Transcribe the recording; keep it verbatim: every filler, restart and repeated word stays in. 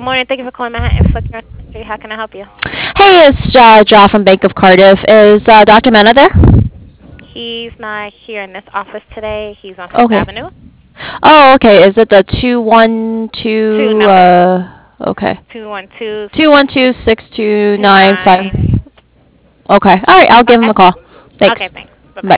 morning. Thank you for calling Manhattan Flicker Street. How can I help you? Hey, it's uh, Jaw from Bank of Cardiff. Is uh, doctor Mena there? He's not here in this office today. He's on Fifth Okay. Avenue. Oh, okay. Is it the two one Two two? numbers. Uh, okay. Two one two Two one two six two two nine five. nine. Okay. All right. I'll give him Okay. a call. Okay. Thanks. Thanks.